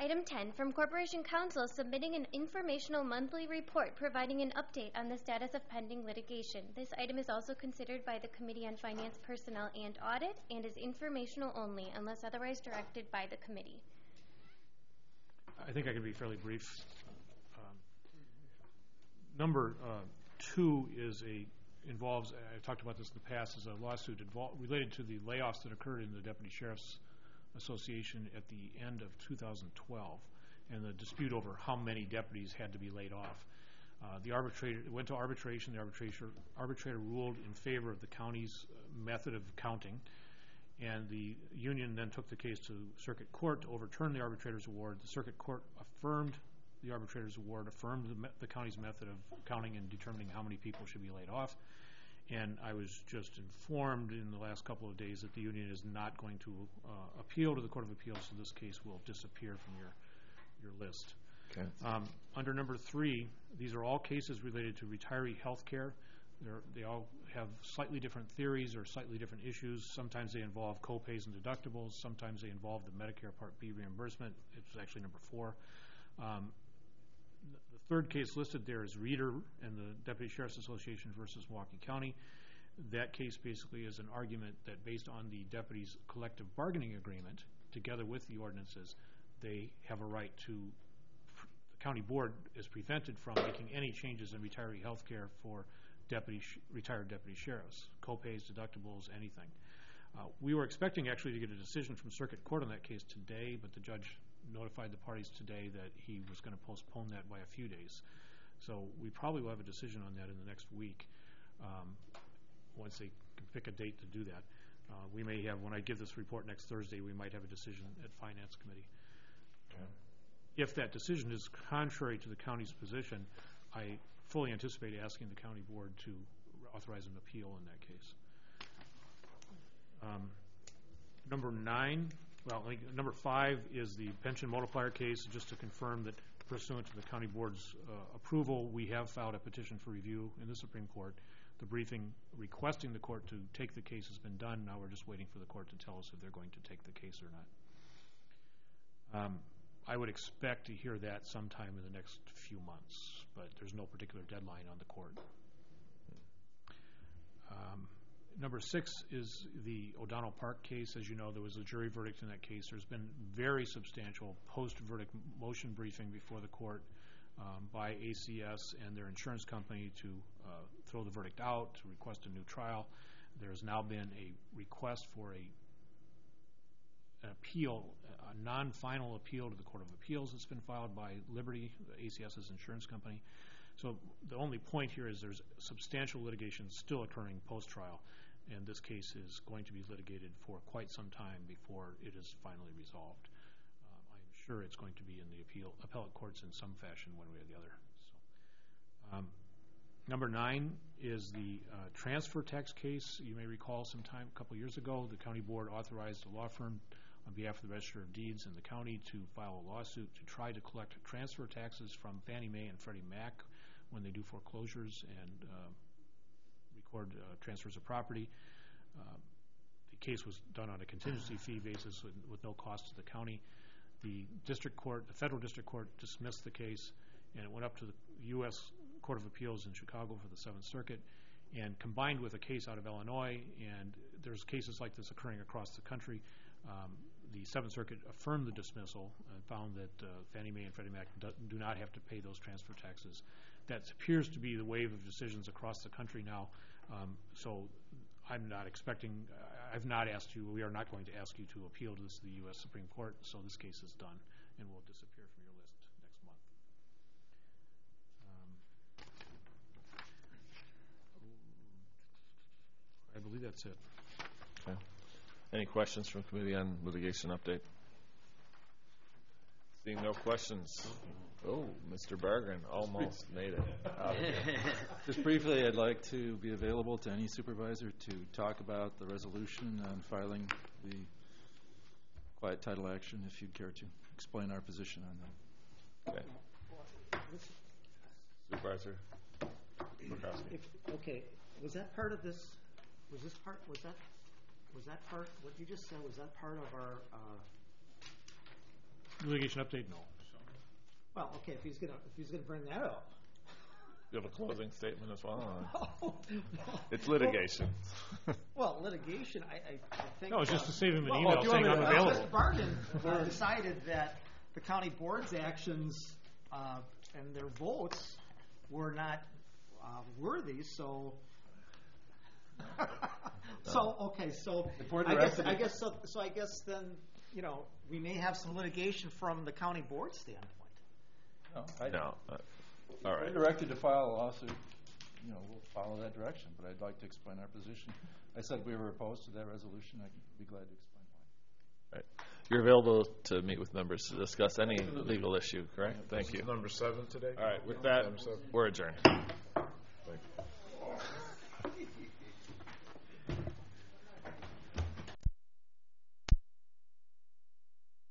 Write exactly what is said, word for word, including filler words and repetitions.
Item ten, from Corporation Counsel submitting an informational monthly report providing an update on the status of pending litigation. This item is also considered by the Committee on Finance, Personnel, and Audit and is informational only unless otherwise directed by the committee. I think I can be fairly brief. Um, number uh, two is a involves, I've talked about this in the past, is a lawsuit involved, related to the layoffs that occurred in the Deputy Sheriff's Association at the end of two thousand twelve, and the dispute over how many deputies had to be laid off. Uh, the arbitrator it went to arbitration. The arbitrator, arbitrator ruled in favor of the county's method of counting, and the union then took the case to circuit court to overturn the arbitrator's award. The circuit court affirmed the arbitrator's award, affirmed the, me the county's method of counting and determining how many people should be laid off. And I was just informed in the last couple of days that the union is not going to uh, appeal to the Court of Appeals, so this case will disappear from your, your list. Okay. Um, under number three, these are all cases related to retiree health care. They're, they all have slightly different theories or slightly different issues. Sometimes they involve co-pays and deductibles. Sometimes they involve the Medicare Part B reimbursement. It's actually number four. Um, The third case listed there is Reeder and the Deputy Sheriff's Association versus Milwaukee County. That case basically is an argument that based on the deputies' collective bargaining agreement, together with the ordinances, they have a right to, the county board is prevented from making any changes in retiree health care for deputy, retired deputy sheriffs, co-pays, deductibles, anything. Uh, we were expecting actually to get a decision from circuit court on that case today, but the judge notified the parties today that he was going to postpone that by a few days. So we probably will have a decision on that in the next week um, once they can pick a date to do that. Uh, we may have, when I give this report next Thursday, we might have a decision at Finance Committee. Okay. If that decision is contrary to the county's position, I fully anticipate asking the county board to authorize an appeal in that case. Um, number nine, well, like, number five is the pension multiplier case. Just to confirm that pursuant to the county board's uh, approval, we have filed a petition for review in the Supreme Court. The briefing requesting the court to take the case has been done. Now we're just waiting for the court to tell us if they're going to take the case or not. Um, I would expect to hear that sometime in the next few months, but there's no particular deadline on the court. Um, Number six is the O'Donnell Park case. As you know, there was a jury verdict in that case. There's been very substantial post-verdict motion briefing before the court um, by A C S and their insurance company to uh, throw the verdict out, to request a new trial. There's now been a request for a an appeal, a non-final appeal to the Court of Appeals that's been filed by Liberty, ACS's insurance company. So the only point here is there's substantial litigation still occurring post-trial, and this case is going to be litigated for quite some time before it is finally resolved. Um, I'm sure it's going to be in the appeal, appellate courts in some fashion, one way or the other. So, um, number nine is the uh, transfer tax case. You may recall some time, a couple years ago, the county board authorized a law firm on behalf of the Register of Deeds in the county to file a lawsuit to try to collect transfer taxes from Fannie Mae and Freddie Mac when they do foreclosures and uh, record uh, transfers of property. Uh, the case was done on a contingency fee basis with, with no cost to the county. The district court, the federal district court, dismissed the case, and it went up to the U S Court of Appeals in Chicago for the Seventh Circuit, and combined with a case out of Illinois, and there's cases like this occurring across the country. Um, the Seventh Circuit affirmed the dismissal and found that uh, Fannie Mae and Freddie Mac do, do not have to pay those transfer taxes. That appears to be the wave of decisions across the country now. Um, so I'm not expecting, uh, I've not asked you, we are not going to ask you to appeal to this, the U S Supreme Court, so this case is done and will disappear from your list next month. Um, I believe that's it. Okay. Any questions from committee on litigation update? Seeing no questions. Oh, Mister Berggren almost made it. Just briefly, I'd like to be available to any supervisor to talk about the resolution on filing the quiet title action, if you'd care to explain our position on that. Okay. Supervisor Murkowski. If, okay, was that part of this? Was this part? Was that? Was that part? What you just said, was that part of our uh, litigation update, no. Well, okay, if he's gonna, if he's gonna bring that up. You have a closing statement as well? Oh, It's litigation. Well, litigation, I, I, I think. No, it's just uh, to save him an well, email if you saying want I'm me to- available. Mister Barton uh, decided that the county board's actions uh, and their votes were not uh, worthy, so. So, okay, so, board I guess, directed I it- guess, so, so I guess then, you know, we may have some litigation from the county board standpoint. No, I- No. uh, All We're right. directed to file a lawsuit, you know, we'll follow that direction, but I'd like to explain our position. I said we were opposed to that resolution, I'd be glad to explain why. Right. You're available to meet with members to discuss any legal issue, correct? Thank you. Number seven today? All right, with that, we're adjourned. Thank you.